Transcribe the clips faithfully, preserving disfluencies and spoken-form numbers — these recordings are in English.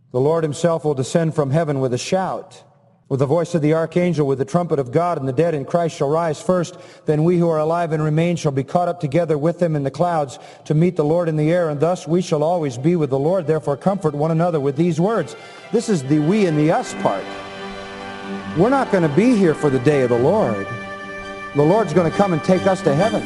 The Lord himself will descend from heaven with a shout, with the voice of the archangel, with the trumpet of God, and the dead in Christ shall rise first. Then we who are alive and remain shall be caught up together with them in the clouds to meet the Lord in the air, and thus we shall always be with the Lord. Therefore comfort one another with these words. This is the we and the us part. We're not going to be here for the day of the Lord. The Lord's going to come and take us to heaven.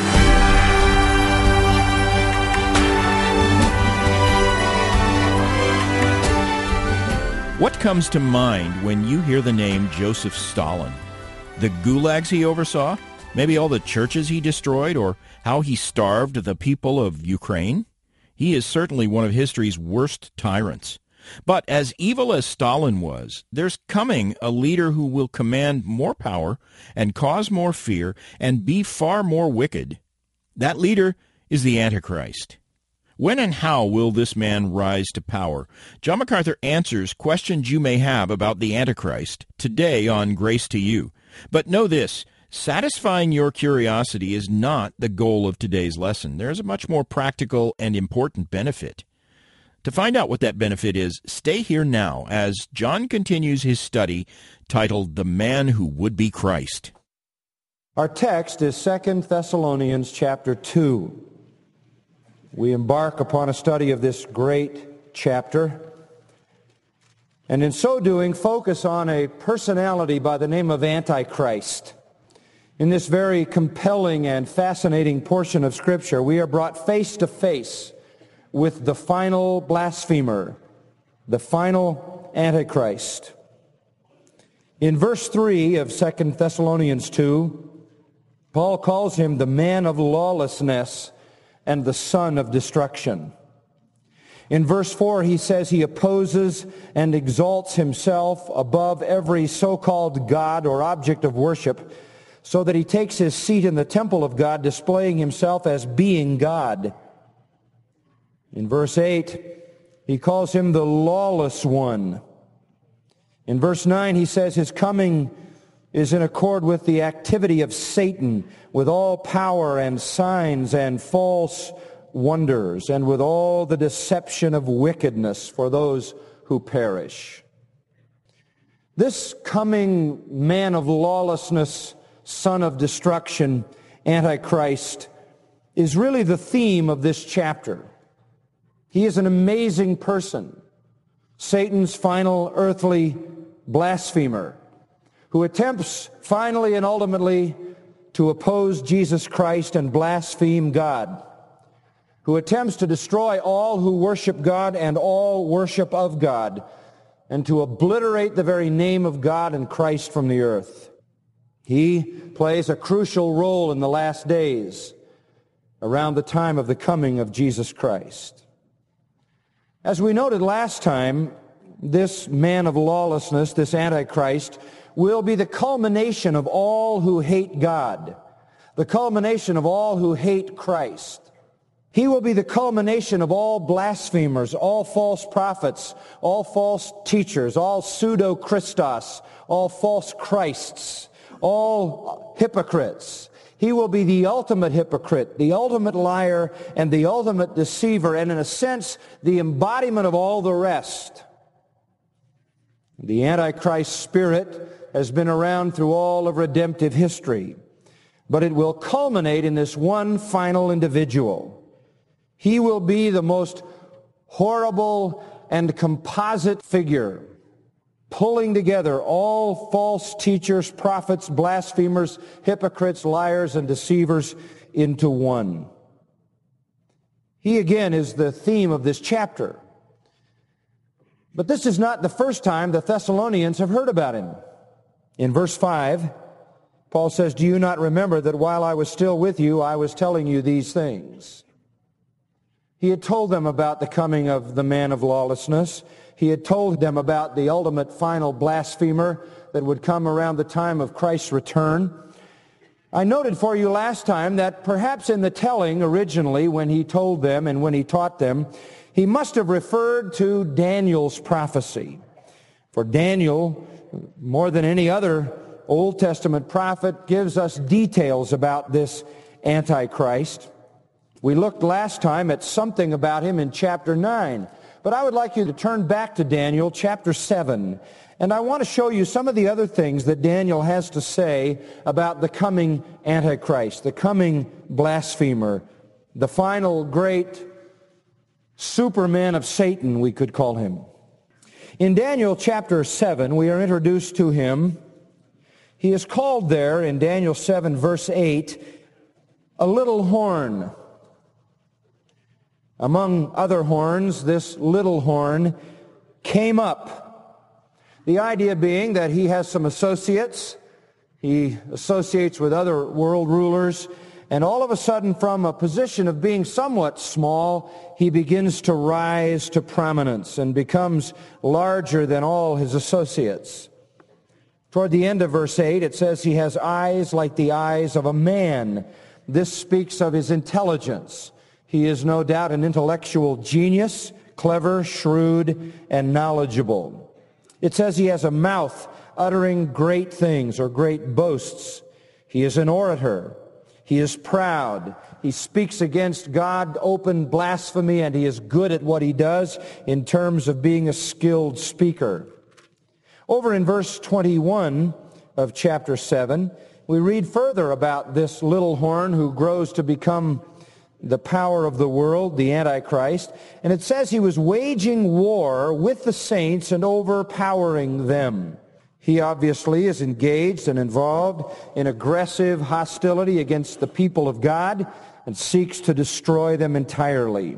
What comes to mind when you hear the name Joseph Stalin? The gulags he oversaw? Maybe all the churches he destroyed? Or how he starved the people of Ukraine? He is certainly one of history's worst tyrants. But as evil as Stalin was, there's coming a leader who will command more power and cause more fear and be far more wicked. That leader is the Antichrist. When and how will this man rise to power? John MacArthur answers questions you may have about the Antichrist today on Grace to You. But know this, satisfying your curiosity is not the goal of today's lesson. There's a much more practical and important benefit. To find out what that benefit is, stay here now as John continues his study titled The Man Who Would Be Christ. Our text is Second Thessalonians chapter two. We embark upon a study of this great chapter, and in so doing, focus on a personality by the name of Antichrist. In this very compelling and fascinating portion of Scripture, we are brought face to face with the final blasphemer, the final Antichrist. In verse three of Second Thessalonians two, Paul calls him the man of lawlessness and the son of destruction. In verse four, he says he opposes and exalts himself above every so-called God or object of worship, so that he takes his seat in the temple of God, displaying himself as being God. In verse eight, he calls him the lawless one. In verse nine, he says his coming is in accord with the activity of Satan, with all power and signs and false wonders, and with all the deception of wickedness for those who perish. This coming man of lawlessness, son of destruction, Antichrist, is really the theme of this chapter. He is an amazing person, Satan's final earthly blasphemer, who attempts finally and ultimately to oppose Jesus Christ and blaspheme God, who attempts to destroy all who worship God and all worship of God, and to obliterate the very name of God and Christ from the earth. He plays a crucial role in the last days, around the time of the coming of Jesus Christ. As we noted last time, this man of lawlessness, this Antichrist, will be the culmination of all who hate God, the culmination of all who hate Christ. He will be the culmination of all blasphemers, all false prophets, all false teachers, all pseudo-Christos, all false Christs, all hypocrites. He will be the ultimate hypocrite, the ultimate liar, and the ultimate deceiver, and in a sense, the embodiment of all the rest. The Antichrist spirit has been around through all of redemptive history, but it will culminate in this one final individual. He will be the most horrible and composite figure, pulling together all false teachers, prophets, blasphemers, hypocrites, liars, and deceivers into one. He again is the theme of this chapter. But this is not the first time the Thessalonians have heard about him. In verse five, Paul says, "Do you not remember that while I was still with you, I was telling you these things?" He had told them about the coming of the man of lawlessness. He had told them about the ultimate final blasphemer that would come around the time of Christ's return. I noted for you last time that perhaps in the telling originally, when he told them and when he taught them, he must have referred to Daniel's prophecy. For Daniel, more than any other Old Testament prophet, gives us details about this Antichrist. We looked last time at something about him in chapter nine, But I would like you to turn back to Daniel chapter seven. And I want to show you some of the other things that Daniel has to say about the coming Antichrist, the coming blasphemer, the final great Superman of Satan, we could call him. In Daniel chapter seven, we are introduced to him. He is called there in Daniel seven, verse eight, a little horn. Among other horns, this little horn came up. The idea being that he has some associates. He associates with other world rulers. And all of a sudden, from a position of being somewhat small, he begins to rise to prominence and becomes larger than all his associates. Toward the end of verse eight, it says he has eyes like the eyes of a man. This speaks of his intelligence. He is no doubt an intellectual genius, clever, shrewd, and knowledgeable. It says he has a mouth uttering great things or great boasts. He is an orator. He is proud. He speaks against God, open blasphemy, and he is good at what he does in terms of being a skilled speaker. Over in verse twenty-one of chapter seven, we read further about this little horn who grows to become the power of the world, the Antichrist. And it says he was waging war with the saints and overpowering them. He obviously is engaged and involved in aggressive hostility against the people of God and seeks to destroy them entirely.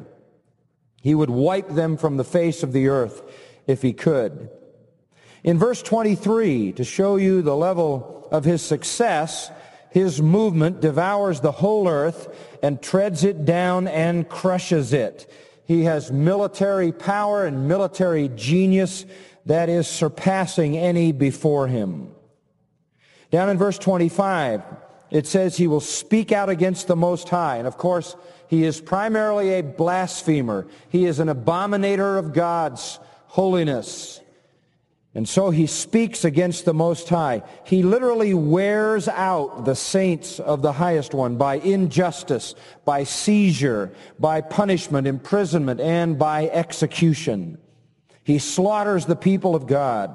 He would wipe them from the face of the earth if he could. In verse twenty-three, to show you the level of his success, his movement devours the whole earth and treads it down and crushes it. He has military power and military genius that is surpassing any before him. Down in verse twenty-five, it says he will speak out against the Most High. And of course, he is primarily a blasphemer. He is an abominator of God's holiness. And so he speaks against the Most High. He literally wears out the saints of the Highest One by injustice, by seizure, by punishment, imprisonment, and by execution. He slaughters the people of God.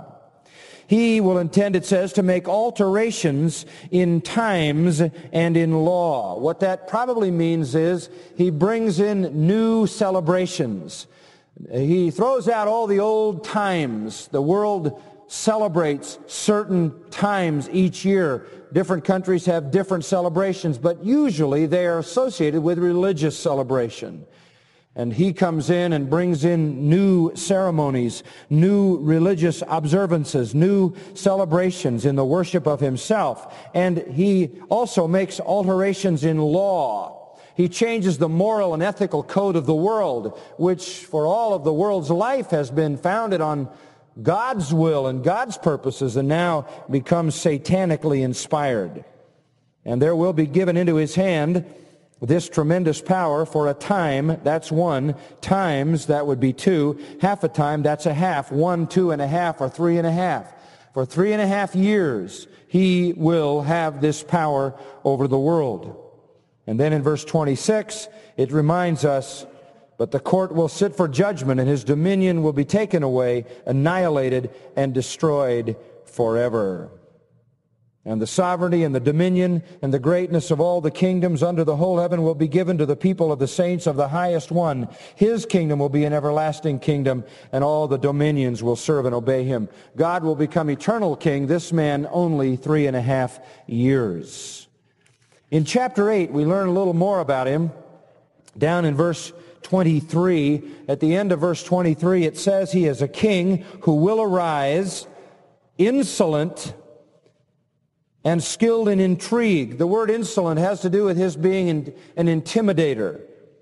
He will intend, it says, to make alterations in times and in law. What that probably means is he brings in new celebrations. He throws out all the old times. The world celebrates certain times each year. Different countries have different celebrations, but usually they are associated with religious celebration. And he comes in and brings in new ceremonies, new religious observances, new celebrations in the worship of himself. And he also makes alterations in law. He changes the moral and ethical code of the world, which for all of the world's life has been founded on God's will and God's purposes, and now becomes satanically inspired. And there will be given into his hand this tremendous power for a time, that's one, times, that would be two, half a time, that's a half, one, two and a half, or three and a half. For three and a half years, he will have this power over the world. And then in verse twenty-six, it reminds us, but the court will sit for judgment, and his dominion will be taken away, annihilated, and destroyed forever. And the sovereignty and the dominion and the greatness of all the kingdoms under the whole heaven will be given to the people of the saints of the Highest One. His kingdom will be an everlasting kingdom, and all the dominions will serve and obey him. God will become eternal king, this man only three and a half years. In chapter eight, we learn a little more about him. Down in verse twenty-three, at the end of verse twenty-three, it says he is a king who will arise, insolent, and skilled in intrigue. The word insolent has to do with his being an intimidator.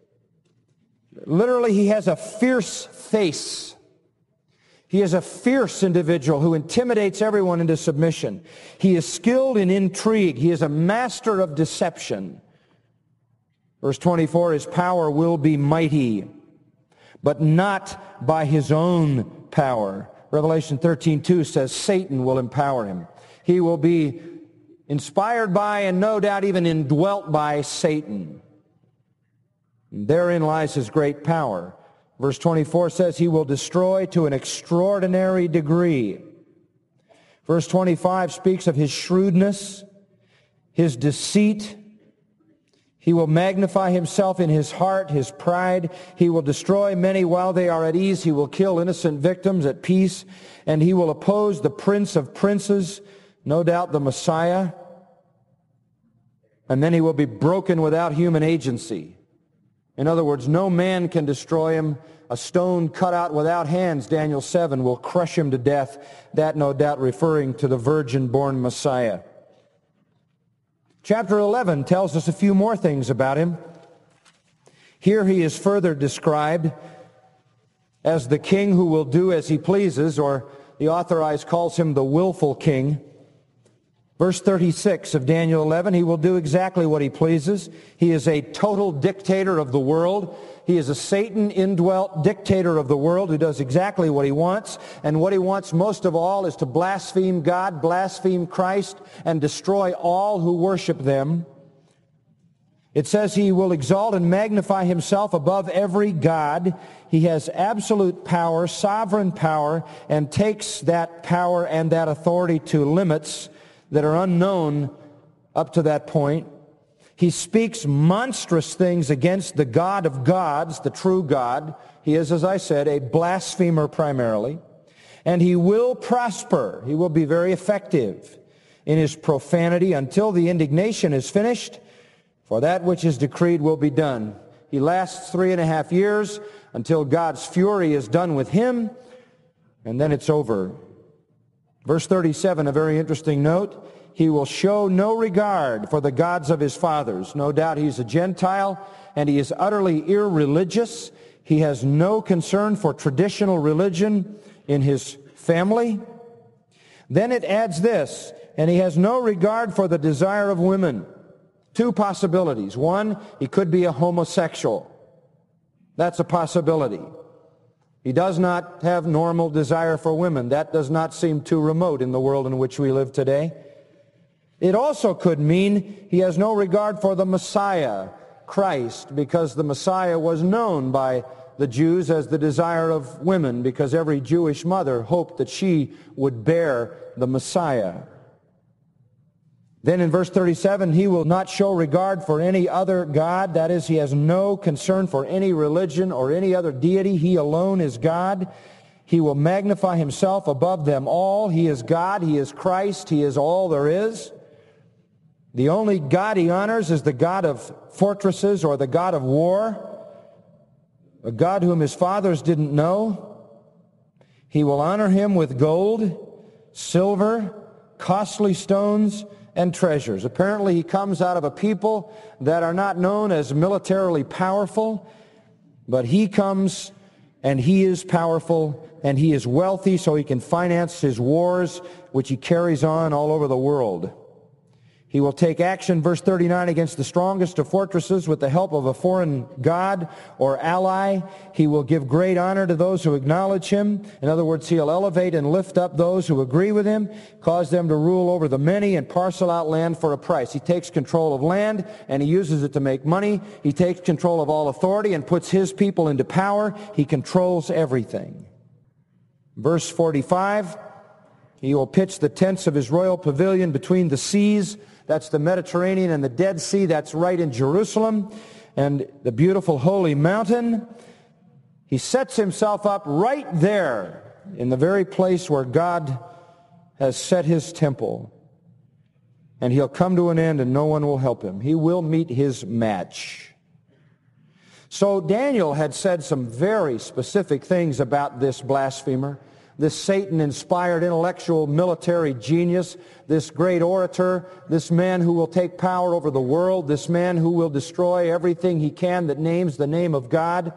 Literally, he has a fierce face. He is a fierce individual who intimidates everyone into submission. He is skilled in intrigue. He is a master of deception. Verse twenty-four, his power will be mighty, but not by his own power. Revelation thirteen two says Satan will empower him. He will be inspired by and no doubt even indwelt by Satan. And therein lies his great power. Verse twenty-four says he will destroy to an extraordinary degree. Verse twenty-five speaks of his shrewdness, his deceit. He will magnify himself in his heart, his pride. He will destroy many while they are at ease. He will kill innocent victims at peace. And he will oppose the prince of princes, no doubt the Messiah. And then he will be broken without human agency. In other words, no man can destroy him. A stone cut out without hands, Daniel seven, will crush him to death. That no doubt referring to the virgin-born Messiah. Chapter eleven tells us a few more things about him. Here he is further described as the king who will do as he pleases, or the authorized calls him the willful king. Verse thirty-six of Daniel eleven, he will do exactly what he pleases. He is a total dictator of the world. He is a Satan-indwelt dictator of the world who does exactly what he wants. And what he wants most of all is to blaspheme God, blaspheme Christ, and destroy all who worship them. It says he will exalt and magnify himself above every god. He has absolute power, sovereign power, and takes that power and that authority to limits that are unknown up to that point. He speaks monstrous things against the God of gods, the true God. He is, as I said, a blasphemer primarily. And he will prosper. He will be very effective in his profanity until the indignation is finished, for that which is decreed will be done. He lasts three and a half years until God's fury is done with him, and then it's over. Verse thirty-seven, a very interesting note. He will show no regard for the gods of his fathers. No doubt he's a Gentile, and he is utterly irreligious. He has no concern for traditional religion in his family. Then it adds this, and he has no regard for the desire of women. Two possibilities. One, he could be a homosexual. That's a possibility. He does not have normal desire for women. That does not seem too remote in the world in which we live today. It also could mean he has no regard for the Messiah, Christ, because the Messiah was known by the Jews as the desire of women, because every Jewish mother hoped that she would bear the Messiah. Then in verse thirty-seven, he will not show regard for any other god. That is, he has no concern for any religion or any other deity. He alone is God. He will magnify himself above them all. He is God. He is Christ. He is all there is. The only God he honors is the God of fortresses or the God of war, a God whom his fathers didn't know. He will honor him with gold, silver, costly stones, and treasures. Apparently he comes out of a people that are not known as militarily powerful, but he comes and he is powerful and he is wealthy, so he can finance his wars, which he carries on all over the world. He will take action, verse thirty-nine, against the strongest of fortresses with the help of a foreign god or ally. He will give great honor to those who acknowledge him. In other words, he'll elevate and lift up those who agree with him, cause them to rule over the many and parcel out land for a price. He takes control of land and he uses it to make money. He takes control of all authority and puts his people into power. He controls everything. Verse forty-five, he will pitch the tents of his royal pavilion between the seas. That's the Mediterranean and the Dead Sea. That's right in Jerusalem and the beautiful holy mountain. He sets himself up right there in the very place where God has set his temple. And he'll come to an end and no one will help him. He will meet his match. So Daniel had said some very specific things about this blasphemer, this Satan-inspired intellectual military genius, this great orator, this man who will take power over the world, this man who will destroy everything he can that names the name of God.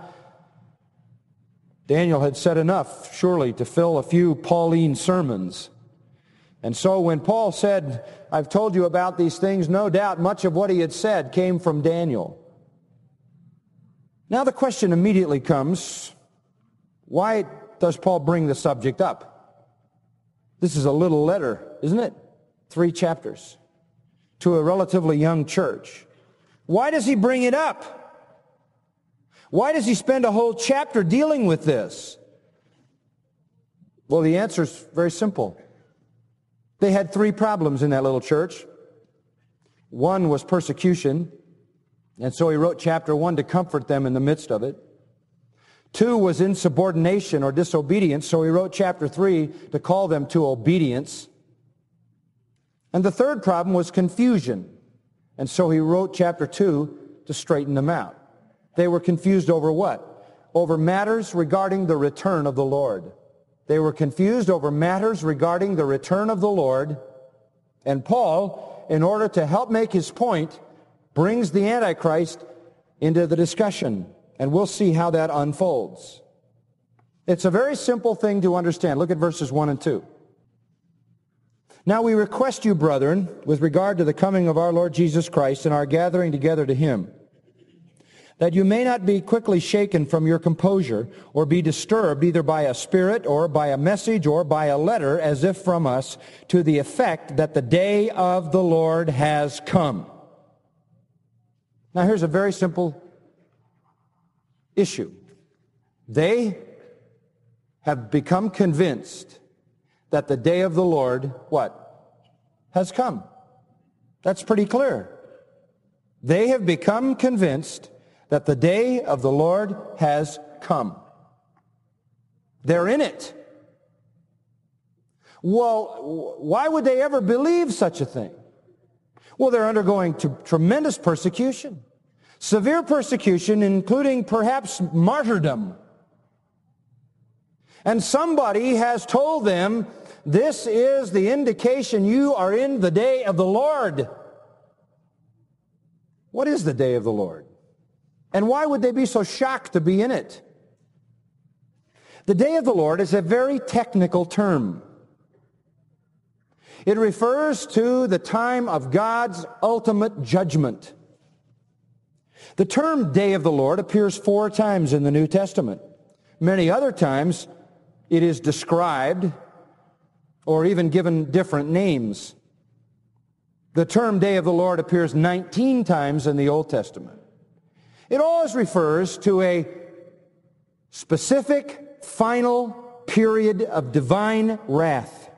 Daniel had said enough, surely, to fill a few Pauline sermons. And so when Paul said, I've told you about these things, no doubt much of what he had said came from Daniel. Now the question immediately comes, why does Paul bring the subject up? This is a little letter, isn't it? Three chapters to a relatively young church. Why does he bring it up? Why does he spend a whole chapter dealing with this? Well, the answer is very simple. They had three problems in that little church. One was persecution, and so he wrote chapter one to comfort them in the midst of it. Two was insubordination or disobedience, so he wrote chapter three to call them to obedience. And the third problem was confusion, and so he wrote chapter two to straighten them out. They were confused over what? Over matters regarding the return of the Lord. They were confused over matters regarding the return of the Lord, and Paul, in order to help make his point, brings the Antichrist into the discussion, and we'll see how that unfolds. It's a very simple thing to understand. Look at verses one and two. Now we request you, brethren, with regard to the coming of our Lord Jesus Christ and our gathering together to him, that you may not be quickly shaken from your composure, or be disturbed either by a spirit, or by a message, or by a letter, as if from us, to the effect that the day of the Lord has come. Now here's a very simple issue. They have become convinced that the day of the Lord, what? Has come. That's pretty clear. They have become convinced that the day of the Lord has come. They're in it. Well, why would they ever believe such a thing? Well, they're undergoing t- tremendous persecution. Severe persecution, including perhaps martyrdom. And somebody has told them, this is the indication you are in the day of the Lord. What is the day of the Lord? And why would they be so shocked to be in it? The day of the Lord is a very technical term. It refers to the time of God's ultimate judgment. The term day of the Lord appears four times in the New Testament. Many other times it is described or even given different names. The term day of the Lord appears nineteen times in the Old Testament. It always refers to a specific, final period of divine wrath.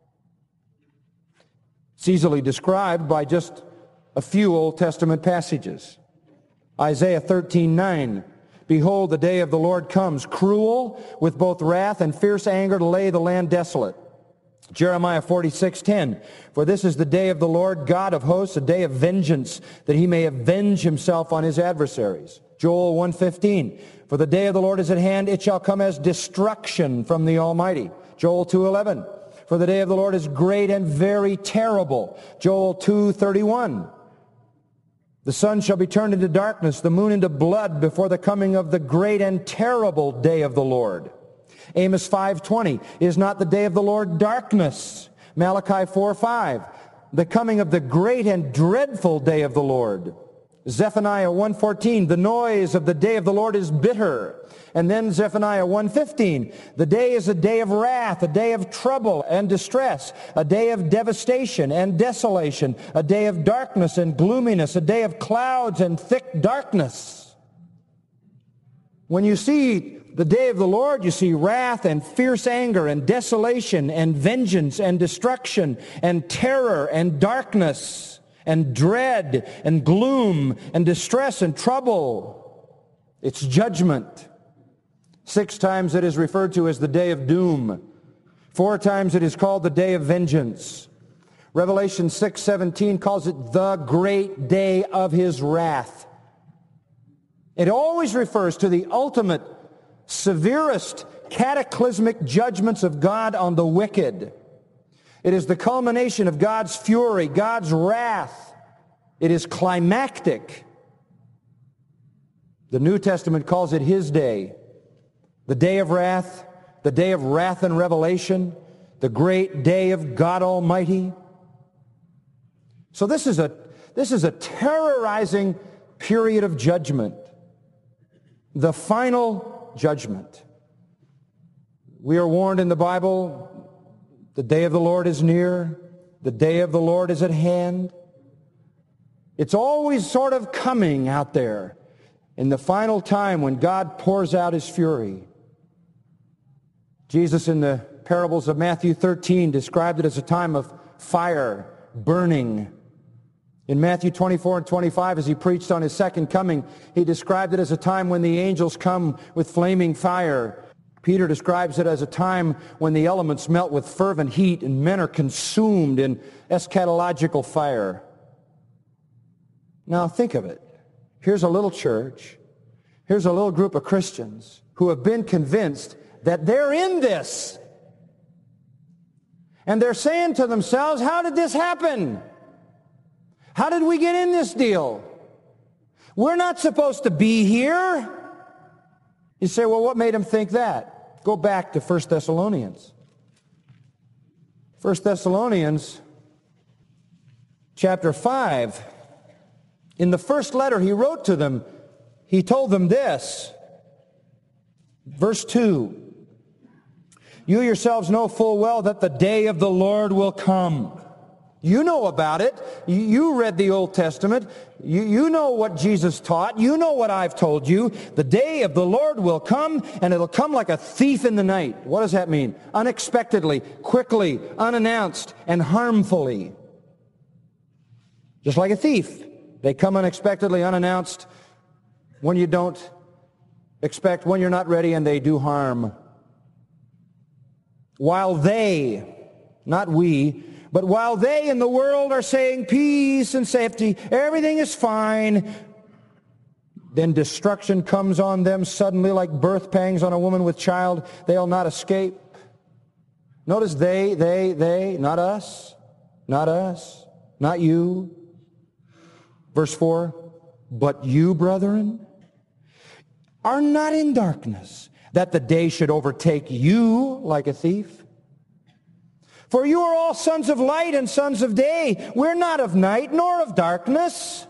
It's easily described by just a few Old Testament passages. Isaiah thirteen nine, behold, the day of the Lord comes, cruel, with both wrath and fierce anger to lay the land desolate. Jeremiah forty-six ten, for this is the day of the Lord God of hosts, a day of vengeance, that he may avenge himself on his adversaries. Joel one fifteen, for the day of the Lord is at hand, it shall come as destruction from the Almighty. Joel two eleven, for the day of the Lord is great and very terrible. Joel two thirty-one, the sun shall be turned into darkness, the moon into blood before the coming of the great and terrible day of the Lord. Amos five twenty, is not the day of the Lord darkness? Malachi four five, the coming of the great and dreadful day of the Lord. Zephaniah one fourteen, the noise of the day of the Lord is bitter. And then Zephaniah one fifteen, the day is a day of wrath, a day of trouble and distress, a day of devastation and desolation, a day of darkness and gloominess, a day of clouds and thick darkness. When you see the day of the Lord, you see wrath and fierce anger and desolation and vengeance and destruction and terror and darkness and dread and gloom and distress and trouble. It's judgment. Six times it is referred to as the day of doom. Four times it is called the day of vengeance. Revelation six seventeen calls it the great day of his wrath. It always refers to the ultimate, severest, cataclysmic judgments of God on the wicked. It is the culmination of God's fury, God's wrath. It is climactic. The New Testament calls it his day, the day of wrath, the day of wrath and revelation, the great day of God Almighty. So this is a, this is a terrorizing period of judgment, the final judgment. We are warned in the Bible, the day of the Lord is near, the day of the Lord is at hand. It's always sort of coming out there. in the final time when God pours out his fury. Jesus in the parables of Matthew thirteen described it as a time of fire, burning. In Matthew twenty-four and twenty-five, as he preached on his second coming, he described it as a time when the angels come with flaming fire. Peter describes it as a time when the elements melt with fervent heat and men are consumed in eschatological fire. Now think of it. Here's a little church. Here's a little group of Christians who have been convinced that they're in this. And they're saying to themselves, how did this happen? How did we get in this deal? We're not supposed to be here. You say, well, what made them think that? Go back to First Thessalonians. First Thessalonians chapter five. In the first letter he wrote to them, he told them this. Verse two. You yourselves know full well that the day of the Lord will come. You know about it. You read the Old Testament. You, you know what Jesus taught. You know what I've told you. The day of the Lord will come, and it'll come like a thief in the night. What does that mean? Unexpectedly, quickly, unannounced, and harmfully. Just like a thief. They come unexpectedly, unannounced, when you don't expect, when you're not ready, and they do harm. While they, not we, but while they in the world are saying peace and safety, everything is fine, then destruction comes on them suddenly like birth pangs on a woman with child. They'll not escape. Notice they, they, they, not us, not us, not you. Verse four, but you, brethren, are not in darkness, that the day should overtake you like a thief. For you are all sons of light and sons of day. We're not of night nor of darkness.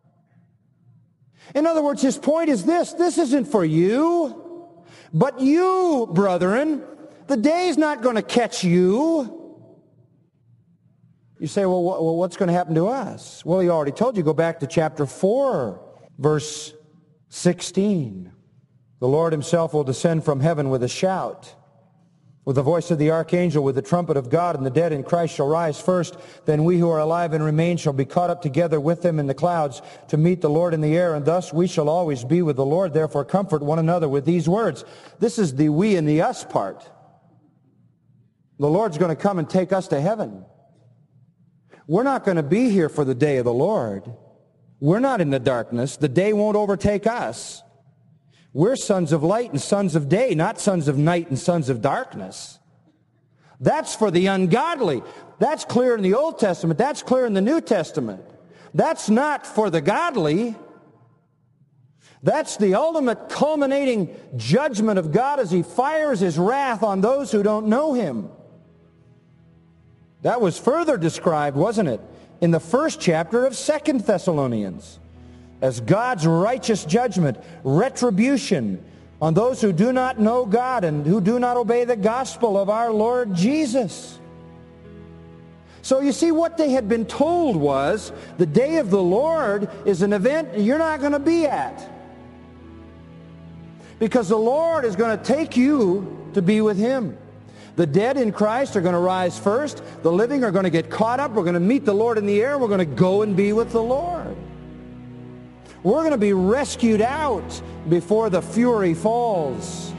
In other words, his point is this. This isn't for you, but you, brethren. The day's not going to catch you. You say, well, what's going to happen to us? Well, he already told you. Go back to chapter four, verse sixteen. The Lord himself will descend from heaven with a shout, with the voice of the archangel, with the trumpet of God, and the dead in Christ shall rise first. Then we who are alive and remain shall be caught up together with them in the clouds to meet the Lord in the air, and thus we shall always be with the Lord. Therefore comfort one another with these words. This is the we and the us part. The Lord's going to come and take us to heaven. We're not going to be here for the day of the Lord. We're not in the darkness. The day won't overtake us. We're sons of light and sons of day, not sons of night and sons of darkness. That's for the ungodly. That's clear in the Old Testament. That's clear in the New Testament. That's not for the godly. That's the ultimate culminating judgment of God as he fires his wrath on those who don't know him. That was further described, wasn't it, in the first chapter of Second Thessalonians, as God's righteous judgment, retribution on those who do not know God and who do not obey the gospel of our Lord Jesus. So you see, what they had been told was the day of the Lord is an event you're not going to be at, because the Lord is going to take you to be with him. The dead in Christ are going to rise first. The living are going to get caught up. We're going to meet the Lord in the air. We're going to go and be with the Lord. We're going to be rescued out before the fury falls.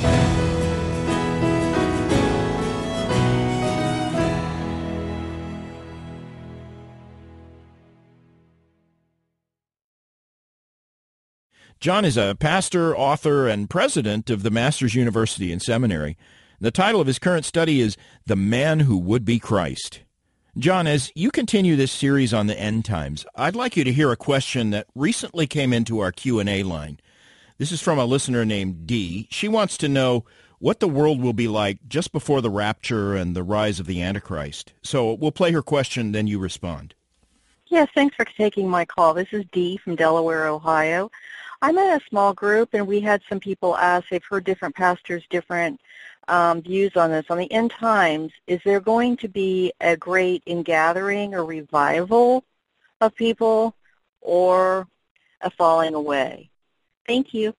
John is a pastor, author, and president of the Masters University and Seminary. The title of his current study is The Man Who Would Be Christ. John, as you continue this series on the end times, I'd like you to hear a question that recently came into our Q and A line. This is from a listener named Dee. She wants to know what the world will be like just before the rapture and the rise of the Antichrist. So we'll play her question, then you respond. Yes, thanks for taking my call. This is Dee from Delaware, Ohio. I'm in a small group, and we had some people ask, they've heard different pastors, different um, views on this. On the end times, is there going to be a great ingathering or revival of people, or a falling away? Thank you.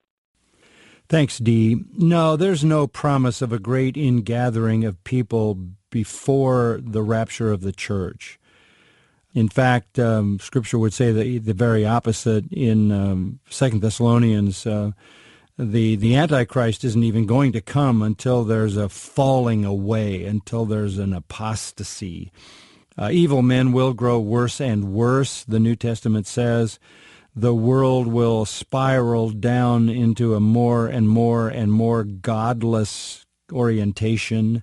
Thanks, Dee. No, there's no promise of a great ingathering of people before the rapture of the church. In fact, um, Scripture would say the, the very opposite in um, Second Thessalonians. Uh, the, the Antichrist isn't even going to come until there's a falling away, until there's an apostasy. Uh, evil men will grow worse and worse, the New Testament says. The world will spiral down into a more and more and more godless orientation.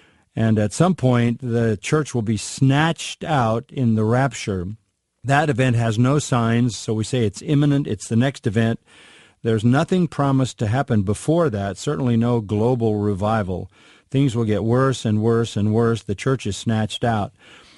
And at some point, the church will be snatched out in the rapture. That event has no signs, so we say it's imminent. It's the next event. There's nothing promised to happen before that, certainly no global revival. Things will get worse and worse and worse. The church is snatched out.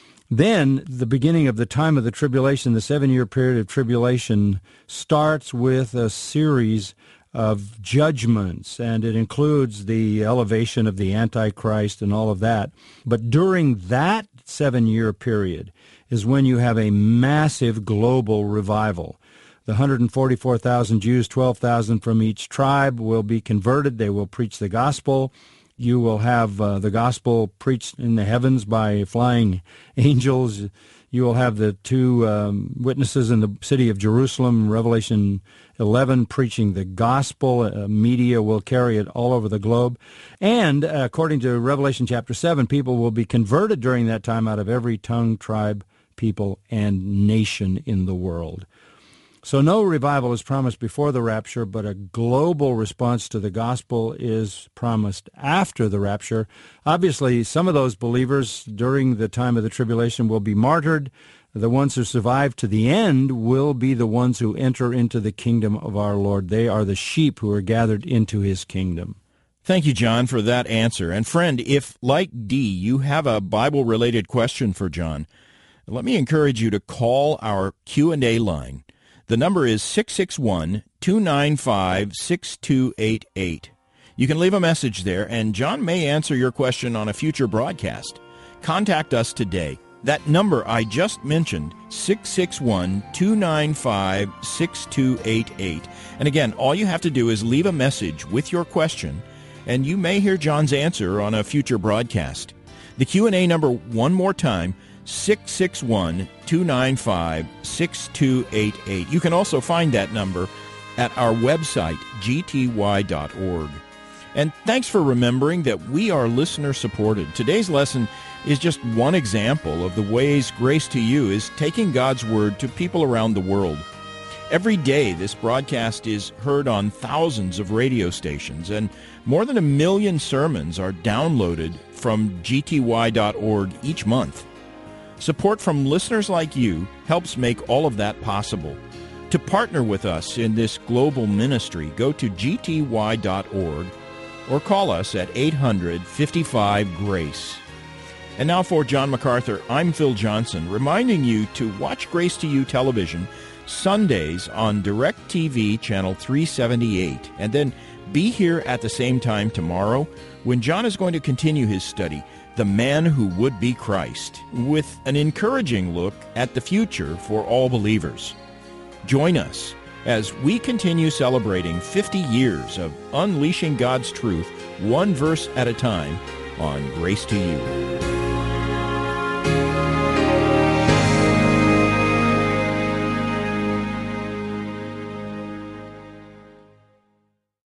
Then the beginning of the time of the tribulation, the seven-year period of tribulation, starts with a series of judgments, and it includes the elevation of the Antichrist and all of that. But during that seven-year period is when you have a massive global revival. The one hundred forty-four thousand Jews, twelve thousand from each tribe, will be converted. They will preach the gospel. You will have uh, the gospel preached in the heavens by flying angels. You will have the two um, witnesses in the city of Jerusalem, Revelation eleven, preaching the gospel. Uh, media will carry it all over the globe. And uh, according to Revelation chapter seven, people will be converted during that time out of every tongue, tribe, people, and nation in the world. So no revival is promised before the rapture, but a global response to the gospel is promised after the rapture. Obviously, some of those believers during the time of the tribulation will be martyred. The ones who survive to the end will be the ones who enter into the kingdom of our Lord. They are the sheep who are gathered into his kingdom. Thank you, John, for that answer. And friend, if, like Dee, you have a Bible-related question for John, let me encourage you to call our Q and A line. The number is six six one, two nine five, six two eight eight. You can leave a message there, and John may answer your question on a future broadcast. Contact us today. That number I just mentioned, six six one, two nine five, six two eight eight. And again, all you have to do is leave a message with your question, and you may hear John's answer on a future broadcast. The Q and A number one more time, six six one, two nine five, six two eight eight. You can also find that number at our website, g t y dot org. And thanks for remembering that we are listener-supported. Today's lesson is just one example of the ways Grace to You is taking God's Word to people around the world. Every day, this broadcast is heard on thousands of radio stations, and more than a million sermons are downloaded from g t y dot org each month. Support from listeners like you helps make all of that possible. To partner with us in this global ministry, go to g t y dot org or call us at eight hundred, fifty-five, GRACE. And now for John MacArthur, I'm Phil Johnson, reminding you to watch Grace to You television Sundays on DirecTV channel three seventy-eight, and then be here at the same time tomorrow when John is going to continue his study, The Man Who Would Be Christ, with an encouraging look at the future for all believers. Join us as we continue celebrating fifty years of unleashing God's truth, one verse at a time, on Grace to You.